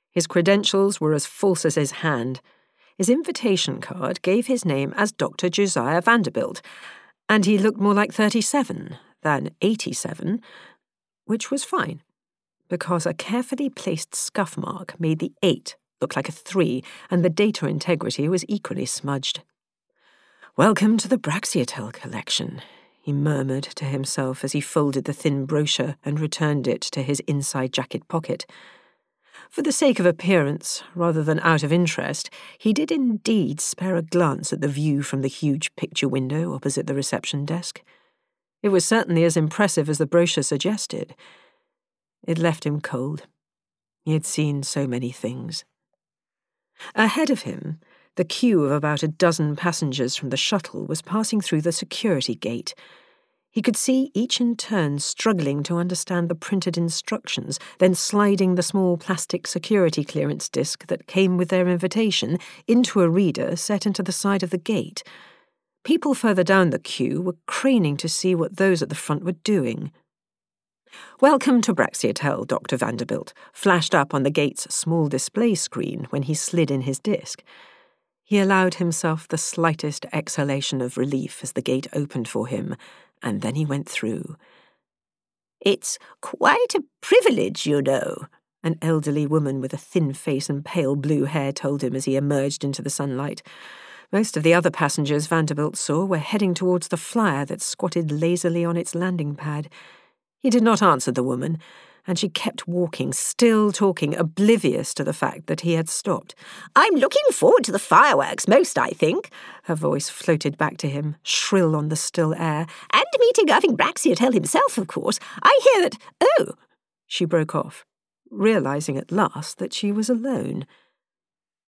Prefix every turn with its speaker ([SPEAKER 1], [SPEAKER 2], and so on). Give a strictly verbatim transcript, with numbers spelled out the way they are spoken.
[SPEAKER 1] His credentials were as false as his hand. His invitation card gave his name as Doctor Josiah Vanderbilt, and he looked more like thirty-seven than eighty-seven, which was fine, because a carefully placed scuff mark made the eight look like a three, and the data integrity was equally smudged. "Welcome to the Braxiatel collection," he murmured to himself as he folded the thin brochure and returned it to his inside jacket pocket. For the sake of appearance, rather than out of interest, he did indeed spare a glance at the view from the huge picture window opposite the reception desk. It was certainly as impressive as the brochure suggested. It left him cold. He had seen so many things. Ahead of him, the queue of about a dozen passengers from the shuttle was passing through the security gate. He could see each in turn struggling to understand the printed instructions, then sliding the small plastic security clearance disc that came with their invitation into a reader set into the side of the gate. People further down the queue were craning to see what those at the front were doing. "Welcome to Braxiatel, Doctor Vanderbilt," flashed up on the gate's small display screen when he slid in his disc. He allowed himself the slightest exhalation of relief as the gate opened for him, and then he went through. "It's quite a privilege, you know," an elderly woman with a thin face and pale blue hair told him as he emerged into the sunlight. Most of the other passengers Vanderbilt saw were heading towards the flyer that squatted lazily on its landing pad. He did not answer the woman, and she kept walking, still talking, oblivious to the fact that he had stopped. "I'm looking forward to the fireworks most, I think," her voice floated back to him, shrill on the still air. "And meeting Irving Braxiatel himself, of course. I hear that—" "Oh!" She broke off, realizing at last that she was alone.